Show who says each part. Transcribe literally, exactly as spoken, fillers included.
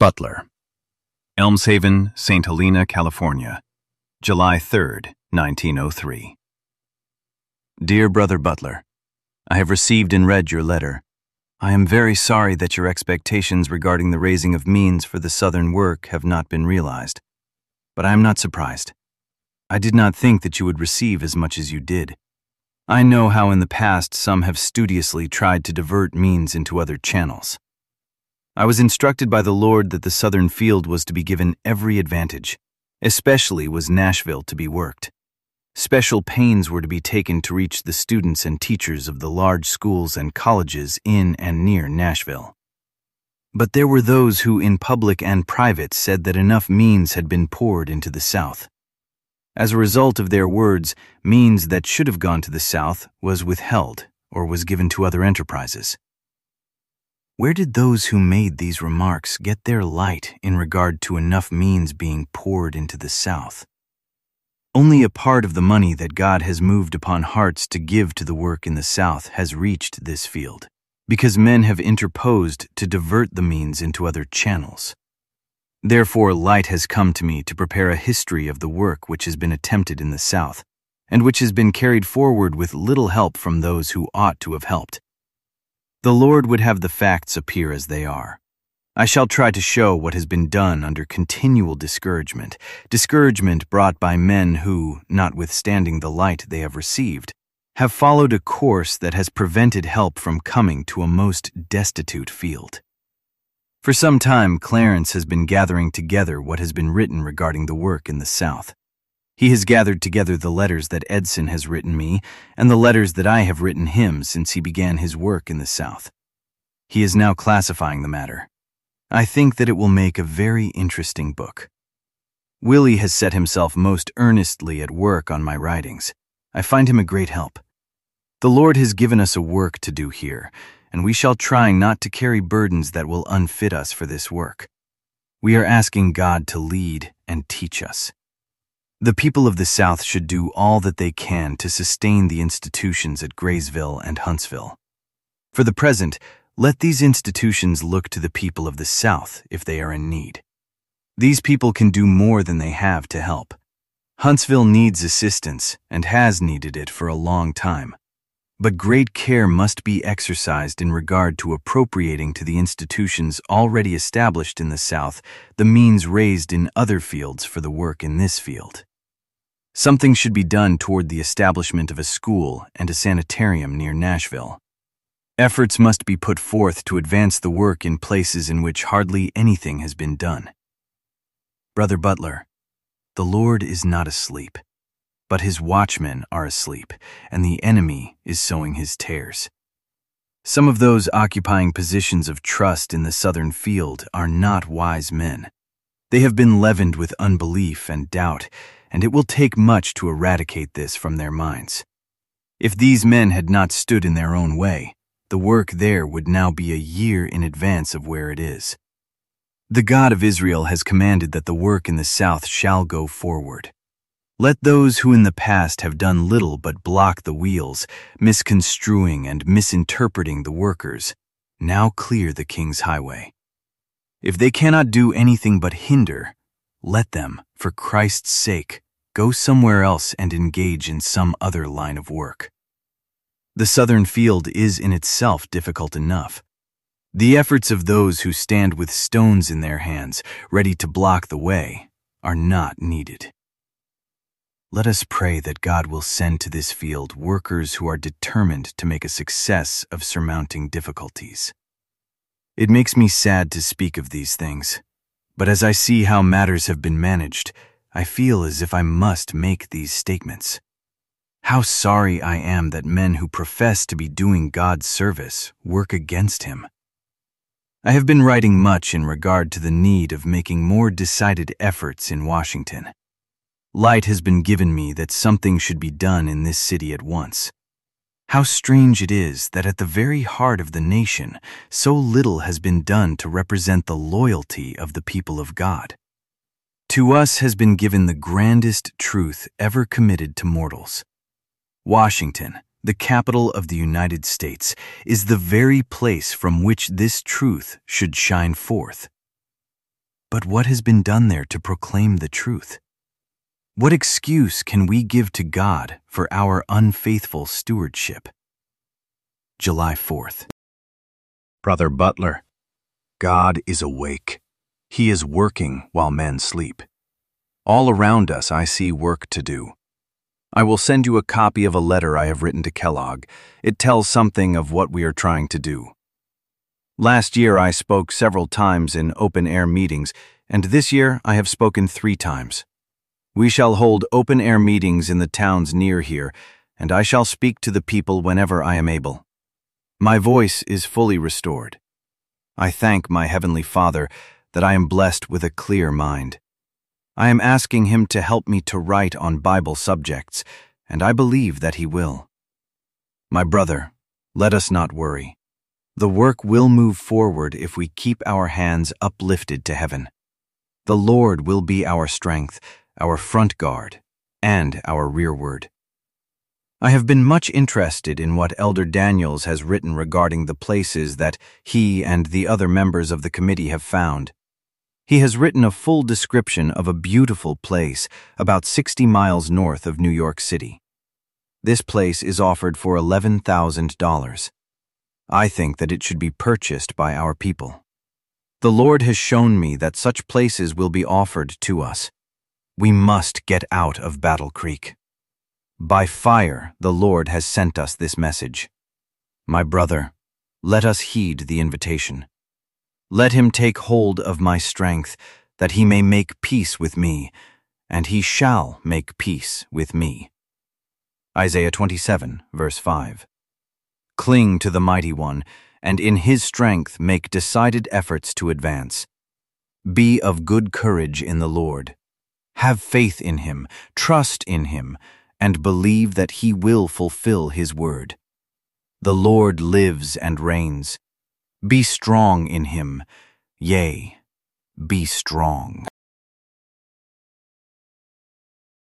Speaker 1: Butler, Elmshaven, Saint Helena, California, July third, nineteen oh three. Dear Brother Butler, I have received and read your letter. I am very sorry that your expectations regarding the raising of means for the Southern work have not been realized, but I am not surprised. I did not think that you would receive as much as you did. I know how in the past some have studiously tried to divert means into other channels. I was instructed by the Lord that the Southern field was to be given every advantage, especially was Nashville to be worked. Special pains were to be taken to reach the students and teachers of the large schools and colleges in and near Nashville. But there were those who in public and private said that enough means had been poured into the South. As a result of their words, means that should have gone to the South was withheld or was given to other enterprises. Where did those who made these remarks get their light in regard to enough means being poured into the South? Only a part of the money that God has moved upon hearts to give to the work in the South has reached this field, because men have interposed to divert the means into other channels. Therefore, light has come to me to prepare a history of the work which has been attempted in the South, and which has been carried forward with little help from those who ought to have helped. The Lord would have the facts appear as they are. I shall try to show what has been done under continual discouragement, discouragement brought by men who, notwithstanding the light they have received, have followed a course that has prevented help from coming to a most destitute field. For some time, Clarence has been gathering together what has been written regarding the work in the South. He has gathered together the letters that Edson has written me and the letters that I have written him since he began his work in the South. He is now classifying the matter. I think that it will make a very interesting book. Willie has set himself most earnestly at work on my writings. I find him a great help. The Lord has given us a work to do here, and we shall try not to carry burdens that will unfit us for this work. We are asking God to lead and teach us. The people of the South should do all that they can to sustain the institutions at Graysville and Huntsville. For the present, let these institutions look to the people of the South if they are in need. These people can do more than they have to help. Huntsville needs assistance and has needed it for a long time. But great care must be exercised in regard to appropriating to the institutions already established in the South the means raised in other fields for the work in this field. Something should be done toward the establishment of a school and a sanitarium near Nashville. Efforts must be put forth to advance the work in places in which hardly anything has been done. Brother Butler, the Lord is not asleep, but his watchmen are asleep, and the enemy is sowing his tares. Some of those occupying positions of trust in the Southern field are not wise men. They have been leavened with unbelief and doubt, and it will take much to eradicate this from their minds. If these men had not stood in their own way, the work there would now be a year in advance of where it is. The God of Israel has commanded that the work in the South shall go forward. Let those who in the past have done little but block the wheels, misconstruing and misinterpreting the workers, now clear the King's highway. If they cannot do anything but hinder, let them, for Christ's sake, go somewhere else and engage in some other line of work. The Southern field is in itself difficult enough. The efforts of those who stand with stones in their hands, ready to block the way, are not needed. Let us pray that God will send to this field workers who are determined to make a success of surmounting difficulties. It makes me sad to speak of these things, but as I see how matters have been managed, I feel as if I must make these statements. How sorry I am that men who profess to be doing God's service work against him. I have been writing much in regard to the need of making more decided efforts in Washington. Light has been given me that something should be done in this city at once. How strange it is that at the very heart of the nation, so little has been done to represent the loyalty of the people of God. To us has been given the grandest truth ever committed to mortals. Washington, the capital of the United States, is the very place from which this truth should shine forth. But what has been done there to proclaim the truth? What excuse can we give to God for our unfaithful stewardship? July fourth. Brother Butler, God is awake. He is working while men sleep. All around us I see work to do. I will send you a copy of a letter I have written to Kellogg. It tells something of what we are trying to do. Last year I spoke several times in open-air meetings, and this year I have spoken three times. We shall hold open-air meetings in the towns near here, and I shall speak to the people whenever I am able. My voice is fully restored. I thank my Heavenly Father that I am blessed with a clear mind. I am asking Him to help me to write on Bible subjects, and I believe that He will. My brother, let us not worry. The work will move forward if we keep our hands uplifted to heaven. The Lord will be our strength, our front guard, and our rearward. I have been much interested in what Elder Daniels has written regarding the places that he and the other members of the committee have found. He has written a full description of a beautiful place about sixty miles north of New York City. This place is offered for eleven thousand dollars. I think that it should be purchased by our people. The Lord has shown me that such places will be offered to us. We must get out of Battle Creek. By fire, the Lord has sent us this message. My brother, let us heed the invitation. Let Him take hold of my strength, that He may make peace with me, and He shall make peace with me. Isaiah twenty-seven, verse five. Cling to the Mighty One, and in His strength make decided efforts to advance. Be of good courage in the Lord. Have faith in Him, trust in Him, and believe that He will fulfill His word. The Lord lives and reigns. Be strong in Him, yea, be strong.